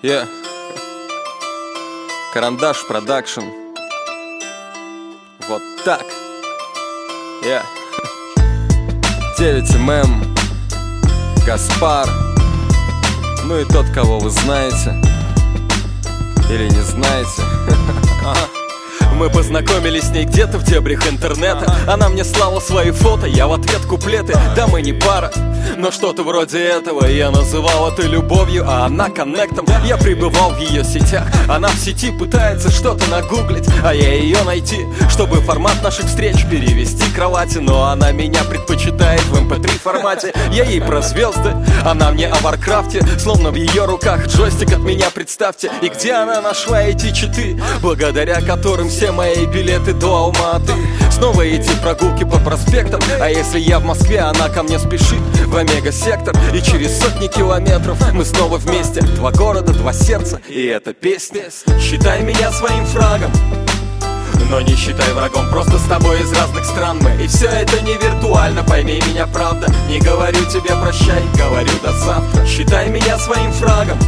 Yeah. Карандаш продакшн. Вот так. Yeah. 9ММ, Гаспар. Ну и тот, кого вы знаете или не знаете. Мы познакомились с ней где-то в дебрях интернета. Она мне слала свои фото, я в ответ куплеты. Да мы не пара, но что-то вроде этого. Я называл это любовью, а она коннектом. Я пребывал в ее сетях. Она в сети пытается что-то нагуглить, а я ее найти, чтобы формат наших встреч перевести к кровати. Но она меня предпочитает в MP3 формате. Я ей про звезды, она мне о Варкрафте. Словно в ее руках джойстик от меня, представьте. И где она нашла эти читы, благодаря которым все мои билеты до Алматы. Снова эти прогулки по проспектам. А если я в Москве, она ко мне спешит в Омега-сектор. И через сотни километров мы снова вместе. 2 города, 2 сердца, и эта песня. Считай меня своим фрагом, но не считай врагом. Просто с тобой из разных стран мы. И все это не виртуально, пойми меня правда. Не говорю тебе прощай, говорю до завтра. Считай меня своим фрагом,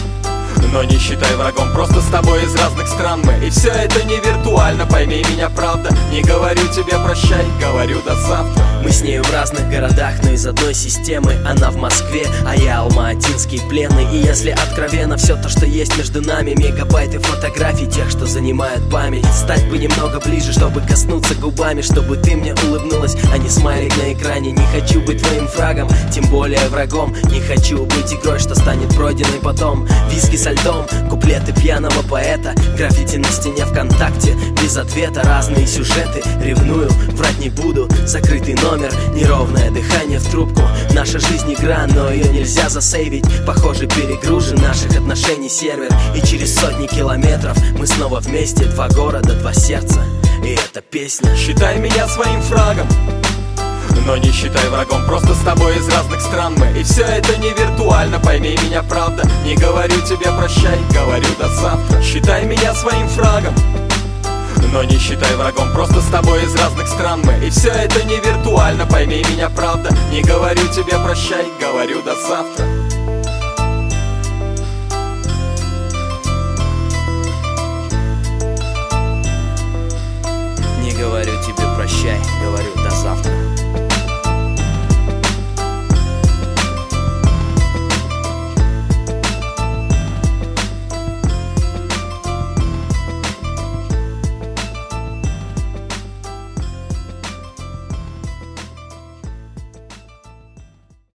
но не считай врагом. Просто с тобой из разных стран мы. И все это не виртуально, пойми меня правда. Не говорю тебе прощай, говорю до завтра. Мы с нею в разных городах, но из одной системы. Она в Москве, а я алматинский пленный. И если откровенно, все то, что есть между нами, мегабайты фотографий тех, что занимают память. Стать бы немного ближе, чтобы коснуться губами, чтобы ты мне улыбнулась, а не смайлик на экране. Не хочу быть твоим фрагом, тем более врагом. Не хочу быть игрой, что станет пройденной потом. Виски со льдом, куплеты пьяного поэта, граффити на стене ВКонтакте, без ответа, разные сюжеты. Ревную, врать не буду, закрытый номер, неровное дыхание в трубку. Наша жизнь игра, но ее нельзя засейвить. Похоже, перегружен наших отношений сервер. И через сотни километров мы снова вместе. 2 города, 2 сердца, и эта песня. Считай меня своим фрагом, но не считай врагом. Просто с тобой из разных стран мы. И все это не виртуально, пойми меня правда. Не говорю тебе прощай, говорю до завтра. Считай меня своим фрагом, но не считай врагом. Просто с тобой из разных стран мы. И все это не виртуально, пойми меня правда. Не говорю тебе прощай, говорю до завтра. Не говорю тебе прощай, говорю до завтра.